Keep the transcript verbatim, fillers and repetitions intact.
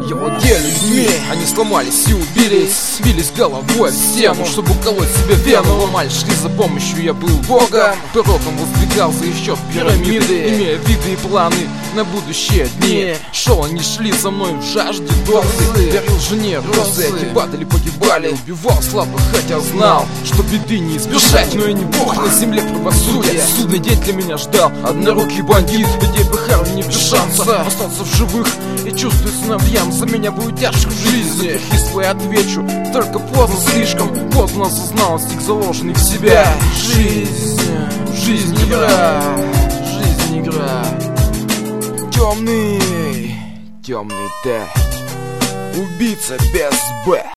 деньги владели людьми. Они сломались и убились, бились головой в стену, чтобы уколоть себе вену. Ломали, шли за помощью, я был богом, пороком воздвигался еще пирамиды, имея виды и планы на будущие дни. Шел, они шли за мной в жажде дозы, дарил жене розы, эти падали, погибали, убивал слабых, хотя знал, что беды не избежать. Но я не бог на земле правосудия, судный день для меня ждал однорукий бандит. Людей Бухару не без шанса остаться в живых, и чувствую сыновьям, за меня будет тяжко в жизни. И свои отвечу, только поздно, слишком поздно осознал стих, заложенный в себя. Жизнь, жизнь игра, жизнь игра. Темный, темный Т, убийца без Б.